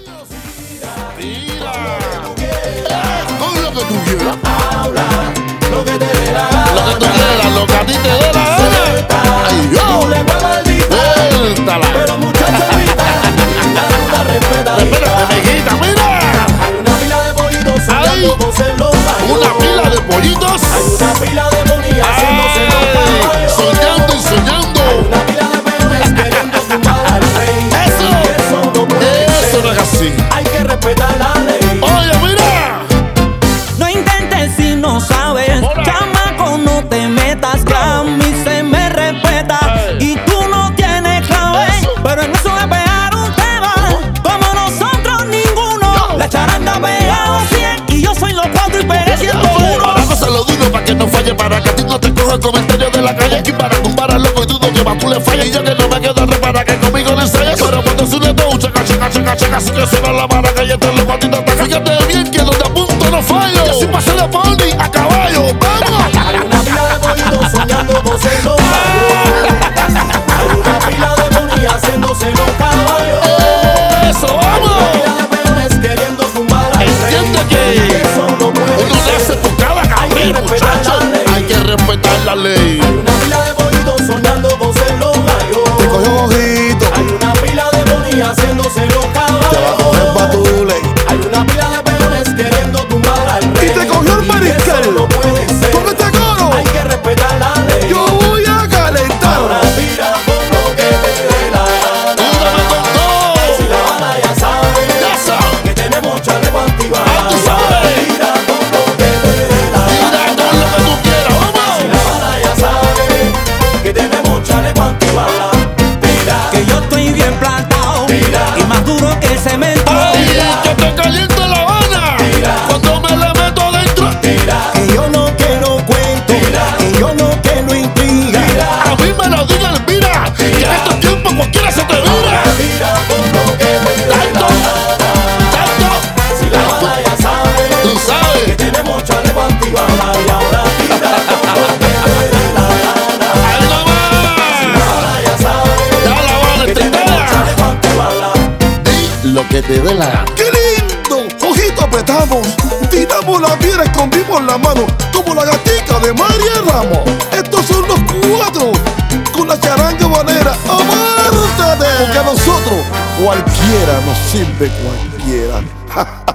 Mira, con lo que tú quieras. Habla lo que te dé la Lo que tú quieras, lo que a ti te dé la gana. Ay, yo. Tú le muevas el beat, Suéltala. pero muchacha evita, la respeta. Espera, amiguita, mira. Hay una pila de pollitos soñando voces locas. Una pila de pollitos. Hay una pila de bonillas haciéndose los caballos. Soñando y soñando. Hay una pila de peones queriendo tumbar al rey. Eso. Y eso no puede Eso ser. no es así. Hay que respetar la ley. Oye, mira. No intentes si no sabes, Hola. chamaco, no te metas, que a mí se me respeta y tú no tienes clave, Eso. pero en eso de pegar un tema, como nosotros ninguno, la charanga ha pegado 100 y yo soy los 4 y pegué 101. Para no se lo digo, para que no falle, para que a ti no te coja el comentario de la calle. Y para tumbar al loco y dudo que más tú le falles. Y yo que no me quedo re para que conmigo le ensayes. Pero cuando suene todo, checa, checa, checa, checa, así que suena la mara que ya te lo patitos. Fíjate bien que donde apunto no fallo. Y así pasa la pony a caballo, vamos. Hay una pila de pollitos soñando voces locas. Hay una pila de bonillas haciéndose los caballos. Eso, Hay vamos. una pila de peones queriendo tumbar al rey. Entiende que Y eso no puede uno le hace ser. por cada camino, muchacho. Hay que respetar la ley. Hay una pila de pollitos soñando voces los gallos. Te cogió un ojito, Hay una pila de bonillas haciéndose los te va a coger caballos. patule. Hay una pila de peones queriendo tumbar al rey. Y te cogió el mariscal. Eso no puede ser. Con este coro, Hay que respetar la ley. yo voy a calentar. Ahora tira con lo que te dé la gana. Tírame con todo. Si la bala ya sabe Ya sabe. que tenemos chaleco antibalas. Ah, tú sabes. Tira con lo que te dé la Tira gana. con lo que tú quieras, Si vamos. la bala ya sabe que tenemos chaleco antibalas. Tira, Que yo estoy bien plantado Tira. y más duro que el cemento. Ay, que te caliente la Habana. Cuando me le meto dentro. tira, Que yo no quiero cuento, que yo no quiero intriga. A mí me lo digan, mira. Que en estos tiempos cualquiera se te vira. tira con lo que te dé Tanto, la gana. tanto. Si la bala ya sabe Tú que sabes. tenemos chaleco antibalas. Y ahora tira con lo que te dé la gana. Ahí nomás. Ahora ya sabe Ya la Habana que está tenemos entera. chaleco antibalas. Di lo que te dé la gana. ¡Qué lindo! Ojito apretamos, tiramos la piedra, escondimos la mano, como la gatica de María Ramos. Estos son los 4, con la charanga banera. ¡Amártate! Porque a nosotros cualquiera nos sirve cualquiera.